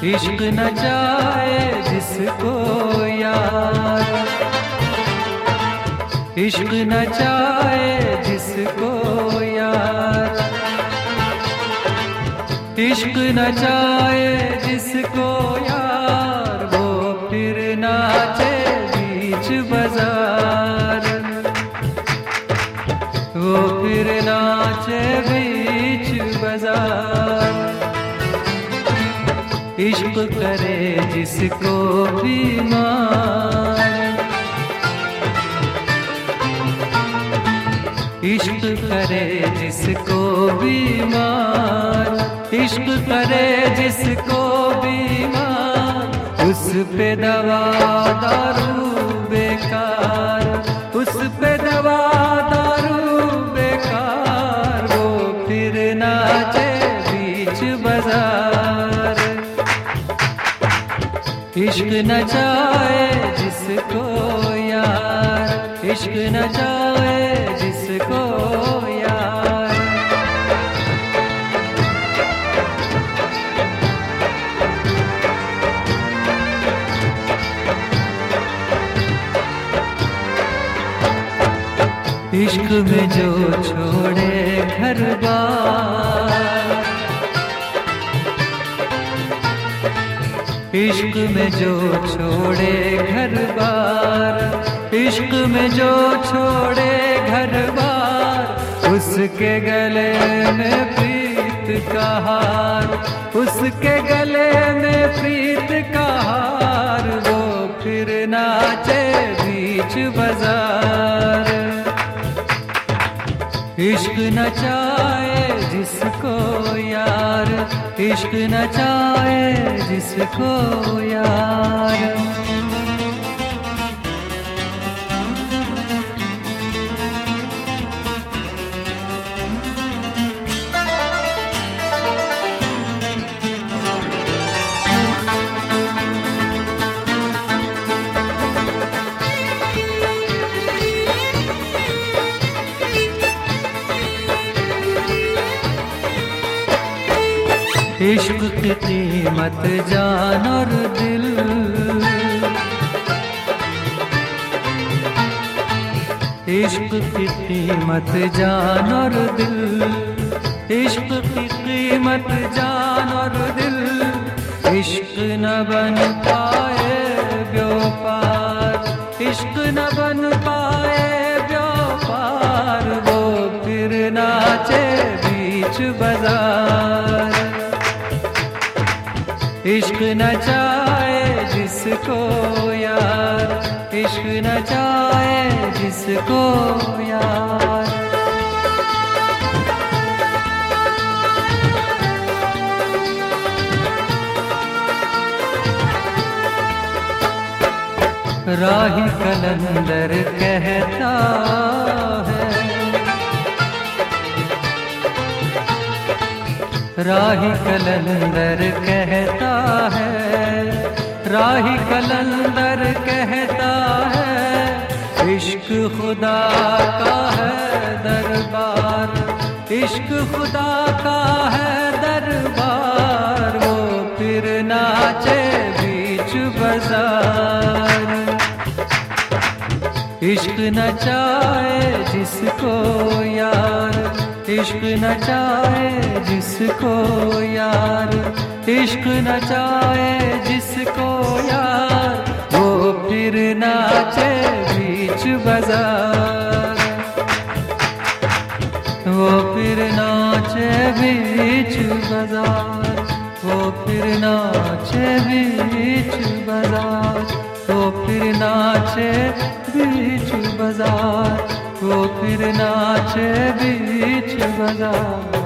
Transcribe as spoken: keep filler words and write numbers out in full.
इश्क नचाए जिसको यार, इश्क नचाए जिसको यार, इश्क नचाए जिसको यार, वो फिर नाचे बीच बाजार, वो फिर नाचे बीच बाजार। इश्क करे जिसको बीमार, इश्क करे जिसको बीमार, इश्क करे जिसको बीमार, उस पे दवा दारू बेकार, उस पे दवा दारू बेकार, वो फिर नाचे बीच बाजार। इश्क नचाए जिसको यार, इश्क नचाए जिसको यार। इश्क में जो छोड़े घर बार, इश्क में जो छोड़े घर बार, इश्क में जो छोड़े घर बार, उसके गले में प्रीत का हार, उसके गले में प्रीत का हार, वो फिर नाचे बीच बाजार। इश्क नचाए जिसको यार, इश्क नचाए जिसको यार। इश्क की कीमत जान और दिल, इश्क की कीमत जान और दिल, इश्क की कीमत जान और दिल, इश्क न बन पाए व्यापार, इश्क न बन पाए व्यापार, वो फिर नाचे बीच बाजार। इश्क नचाए जिसको यार, इश्क नचाए जिसको यार। राही कलंदर कहता है, राही कलंदर कहता है, राही कलंदर कहता है, इश्क खुदा का है दरबार, इश्क खुदा का है दरबार, वो फिर नाचे बीच बाजार। इश्क नचाए जिसको यार, इश्क नचाए जिसको यार, इश्क नचाए जिसको यार, वो फिर नाचे बीच बाजार, वो फिर नाचे बीच बाजार, वो फिर नाचे बीच बाजार, वो फिर नाचे बीच बाजार, वो फिर नाचे बीच बाजार।